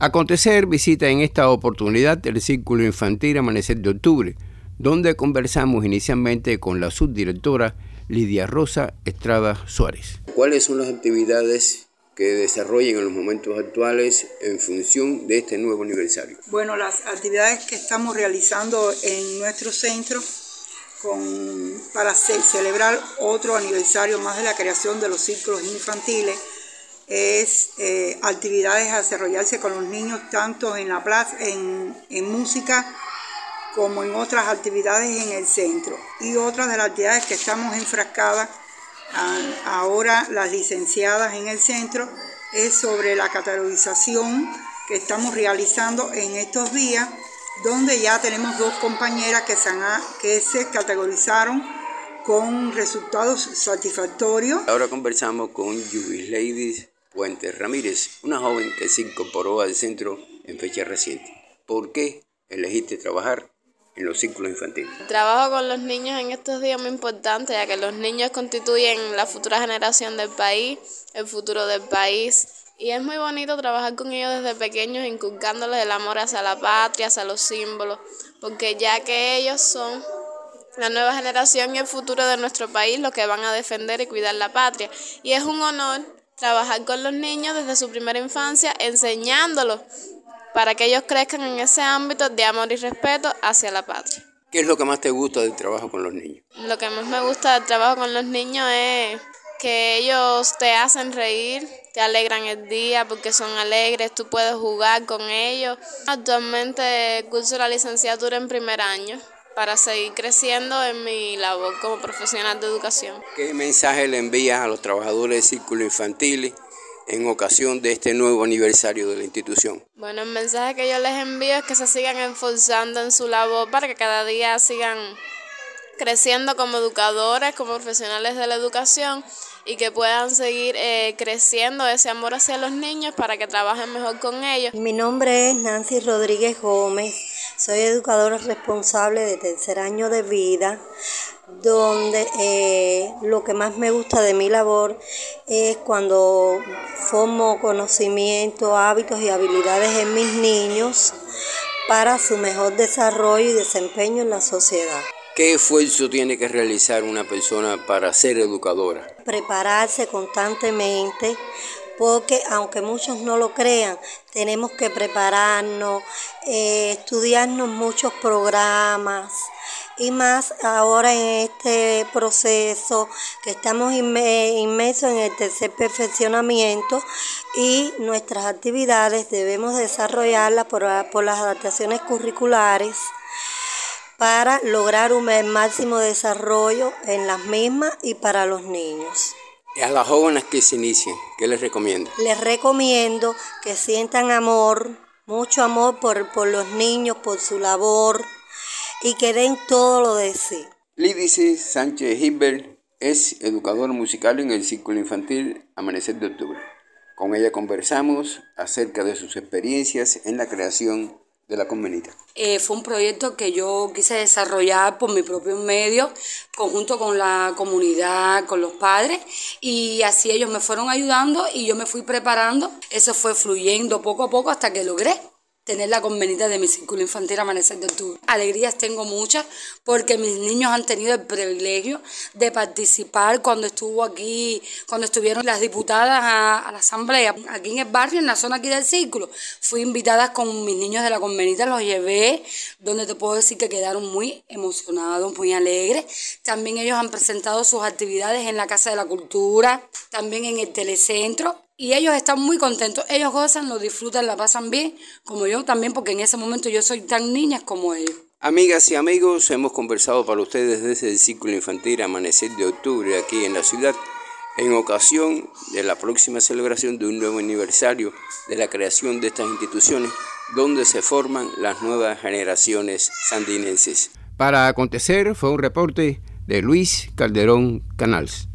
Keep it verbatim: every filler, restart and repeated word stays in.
Acontecer visita en esta oportunidad el Círculo Infantil Amanecer de Octubre, donde conversamos inicialmente con la subdirectora Lidia Rosa Estrada Suárez. ¿Cuáles son las actividades que desarrollan en los momentos actuales en función de este nuevo aniversario? Bueno, las actividades que estamos realizando en nuestro centro con, para ce- celebrar otro aniversario más de la creación de los círculos infantiles es eh, actividades a desarrollarse con los niños tanto en la plaza, en, en música, como en otras actividades en el centro. Y otras de las actividades que estamos enfrascadas a, ahora las licenciadas en el centro es sobre la catalogización que estamos realizando en estos días, donde ya tenemos dos compañeras que se, han, que se categorizaron con resultados satisfactorios. Ahora conversamos con Yubislady Puentes Ramírez, una joven que se incorporó al centro en fecha reciente. ¿Por qué elegiste trabajar en los círculos infantiles? Trabajo con los niños en estos días muy importante, ya que los niños constituyen la futura generación del país, el futuro del país. Y es muy bonito trabajar con ellos desde pequeños, inculcándoles el amor hacia la patria, hacia los símbolos, porque ya que ellos son la nueva generación y el futuro de nuestro país, los que van a defender y cuidar la patria. Y es un honor trabajar con los niños desde su primera infancia, enseñándolos para que ellos crezcan en ese ámbito de amor y respeto hacia la patria. ¿Qué es lo que más te gusta del trabajo con los niños? Lo que más me gusta del trabajo con los niños es que ellos te hacen reír, te alegran el día porque son alegres, tú puedes jugar con ellos. Actualmente curso la licenciatura en primer año para seguir creciendo en mi labor como profesional de educación. ¿Qué mensaje le envías a los trabajadores de círculos infantiles en ocasión de este nuevo aniversario de la institución? Bueno, el mensaje que yo les envío es que se sigan esforzando en su labor para que cada día sigan creciendo como educadores, como profesionales de la educación y que puedan seguir eh, creciendo ese amor hacia los niños para que trabajen mejor con ellos. Mi nombre es Nancy Rodríguez Gómez, soy educadora responsable de tercer año de vida, donde eh, lo que más me gusta de mi labor es cuando formo conocimiento, hábitos y habilidades en mis niños para su mejor desarrollo y desempeño en la sociedad. ¿Qué esfuerzo tiene que realizar una persona para ser educadora? Prepararse constantemente, porque aunque muchos no lo crean, tenemos que prepararnos, eh, estudiarnos muchos programas y más ahora en este proceso que estamos inmersos en el tercer perfeccionamiento y nuestras actividades debemos desarrollarlas por, por las adaptaciones curriculares para lograr un máximo desarrollo en las mismas y para los niños. A las jóvenes que se inician, ¿qué les recomienda? Les recomiendo que sientan amor, mucho amor por, por los niños, por su labor y que den todo lo de sí. Lídice Sánchez Hilbert es educadora musical en el Círculo Infantil Amanecer de Octubre. Con ella conversamos acerca de sus experiencias en la creación de la Convenita. Eh, fue un proyecto que yo quise desarrollar por mi propio medio, conjunto con la comunidad, con los padres, y así ellos me fueron ayudando y yo me fui preparando. Eso fue fluyendo poco a poco hasta que logré tener la convenita de mi Círculo Infantil Amanecer de Octubre. Alegrías tengo muchas porque mis niños han tenido el privilegio de participar cuando estuvo aquí, cuando estuvieron las diputadas a, a la asamblea, aquí en el barrio, en la zona aquí del Círculo. Fui invitada con mis niños de la convenita, los llevé, donde te puedo decir que quedaron muy emocionados, muy alegres. También ellos han presentado sus actividades en la Casa de la Cultura, también en el Telecentro. Y ellos están muy contentos, ellos gozan, lo disfrutan, la pasan bien, como yo también, porque en ese momento yo soy tan niña como ellos. Amigas y amigos, hemos conversado para ustedes desde el Círculo Infantil Amanecer de Octubre aquí en la ciudad, en ocasión de la próxima celebración de un nuevo aniversario de la creación de estas instituciones, donde se forman las nuevas generaciones sandinenses. Para Acontecer fue un reporte de Luis Calderón Canals.